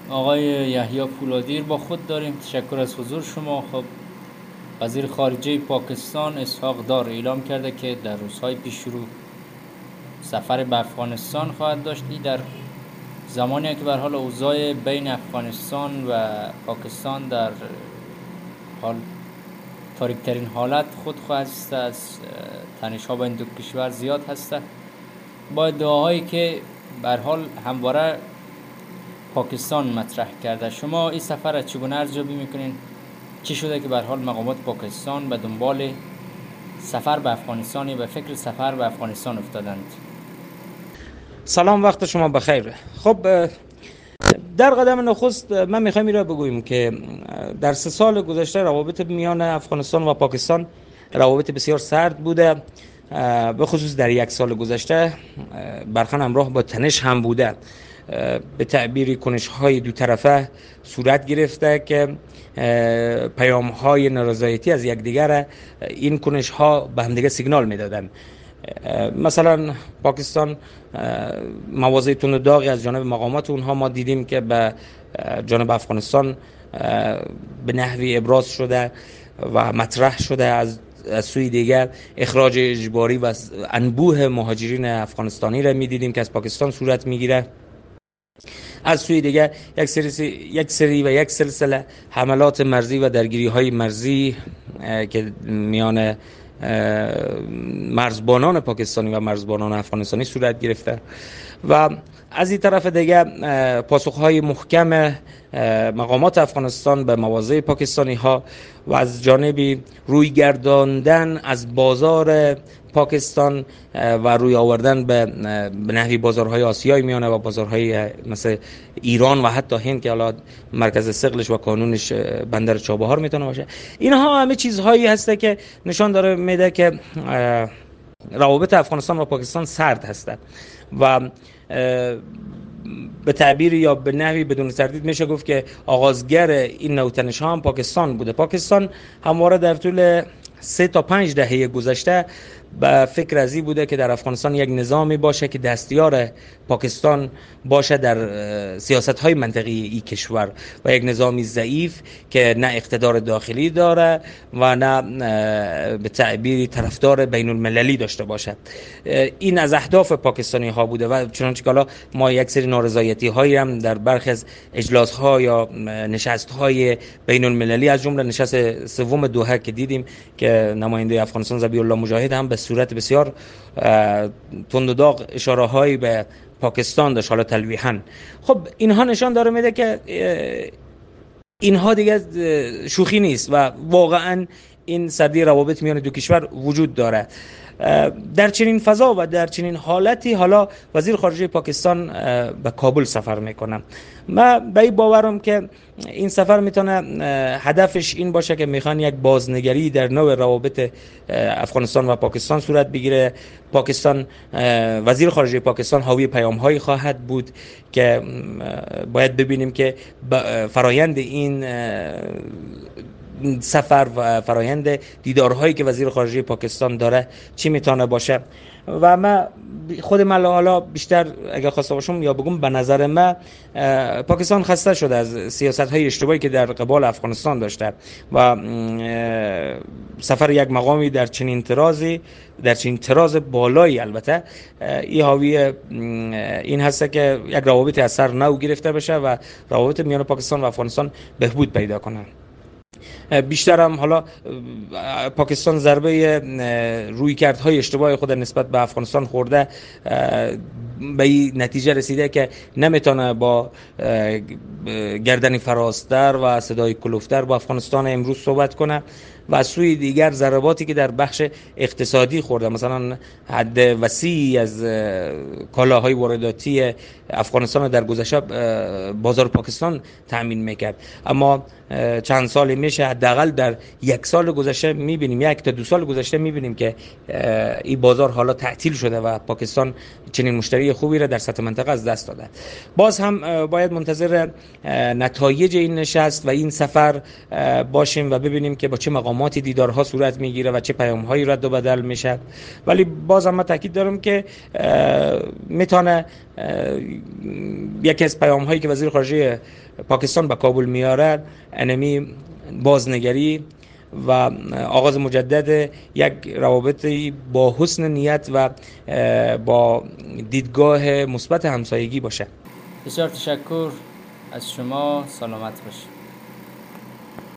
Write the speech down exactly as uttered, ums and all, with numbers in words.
آقای یحیی پولادی با خود داریم. تشکر از حضور شما. خب وزیر خارجه پاکستان اسحاق دار اعلام کرده که در روزهای پیش رو سفر به افغانستان خواهد داشت. این در زمانی که به هر حال اوضاع بین افغانستان و پاکستان در حال تاریک ترین حالت خود خواهد است. از تنش ها بین دو کشور زیاد هست. با ادعاهایی که به هر حال همواره پاکستان مطرح کرده، شما این سفر را چگونه ارزیابی میکنین؟ چی شده که به هر حال مقامات پاکستان به دنبال سفر به افغانستان و فکر سفر به افغانستان افتادند؟ سلام، وقت شما بخیر. خب در قدم نخست من میخوایم این را بگویم که در سه سال گذشته روابط میان افغانستان و پاکستان روابط بسیار سرد بوده، به خصوص در یک سال گذشته برخان همراه با تنش هم بوده. به تعبیری کنش های دو طرفه صورت گرفته که پیام های نارضایتی از یکدیگر این کنش ها به همدیگه سیگنال میدادن. مثلا پاکستان مواضع تند و داغی از جانب مقامات اونها ما دیدیم که به جانب افغانستان به نحوی ابراز شده و مطرح شده. از از سوی دیگر اخراج اجباری و انبوه مهاجرین افغانستانی را می‌دیدیم که از پاکستان صورت می‌گیره. از سوی دیگر یک سری یک سری و یک سلسله حملات مرزی و درگیری‌های مرزی که میان مرزبانان پاکستانی و مرزبانان افغانستانی صورت گرفته و از این طرف دیگه پاسخهای محکم مقامات افغانستان به مواضع پاکستانی ها و از جانبی روی گرداندن از بازار پاکستان و روی آوردن به نحوی بازارهای آسیایی میانه و بازارهای مثل ایران و حتی هند که حالا مرکز ثقلش و کانونش بندر چابهار میتونه باشه. اینها همه چیزهایی هسته که نشان داره میده که روابط افغانستان و پاکستان سرد هسته و به تعبیر یا به نحوی بدون تردید میشه گفت که آغازگر این نوع تنش ها هم پاکستان بوده. پاکستان همواره در طول سه تا پنج دهه گذشته به فکر ازی بوده که در افغانستان یک نظامی باشه که دستیار پاکستان باشه در سیاست های منطقی این کشور و یک نظامی ضعیف که نه اقتدار داخلی داره و نه به تعبیری طرفدار بین المللی داشته باشه. این از اهداف پاکستانی ها بوده و چنانچه که ما یک سری نارضایتی هایی هم در برخی از اجلاس ها یا نشست های بین المللی از جمله نشست سوم دوحه که دیدیم که نماینده افغانستان ذبیح الله مجاهد هم به صورت بسیار تند و داغ اشاره هایی به پاکستان داشت، حالا تلویحاً. خب اینها نشان داره میده که اینها دیگه شوخی نیست و واقعاً این سردی روابط میان دو کشور وجود داره. در چنین فضا و در چنین حالتی حالا وزیر خارجه پاکستان به کابل سفر میکنه. من به این باورم که این سفر میتونه هدفش این باشه که میخوان یک بازنگری در نوع روابط افغانستان و پاکستان صورت بگیره. پاکستان وزیر خارجه پاکستان حاوی پیام هایی خواهد بود که باید ببینیم که فرایند این سفر و فرایند دیدارهایی که وزیر خارجه پاکستان داره چی میتونه باشه. و من خود من حالا بیشتر اگه خواسته باشم یا بگم به نظر من پاکستان خسته شده از سیاست‌های اشتباهی که در قبال افغانستان داشته و سفر یک مقامی در چنین ترازی در چنین تراز بالایی البته ای حاوی این هست که یک روابط از سر نو گرفته بشه و روابط میان پاکستان و افغانستان بهبود پیدا کنه. بیشتر هم حالا پاکستان ضربه رویکردهای اشتباه خود نسبت به افغانستان خورده، به این نتیجه رسیده که نمیتونه با گردن فراستر و صدای کلوفتر با افغانستان امروز صحبت کنه و از سوی دیگر ضرباتی که در بخش اقتصادی خورده، مثلا حد وسیعی از کالاهای وارداتی افغانستان در گذشته بازار پاکستان تامین میکرد، اما چند سال میشه حداقل در یک سال گذشته میبینیم یک تا دو سال گذشته میبینیم که این بازار حالا تعطیل شده و پاکستان چنین مشتری خوبی را در سطح منطقه از دست داده. باز هم باید منتظر نتایج این نشست و این سفر باشیم و ببینیم که با چه مقامات مقامات دیدارها صورت میگیره و چه پیام‌هایی رد و بدل میشه. ولی باز هم من تاکید دارم که میتونه یکی از پیام‌هایی که وزیر خارجه پاکستان به کابل میاره انمی بازنگری و آغاز مجدد یک روابطی با حسن نیت و با دیدگاه مثبت همسایگی باشه. بسیار تشکر از شما، سلامت باشید.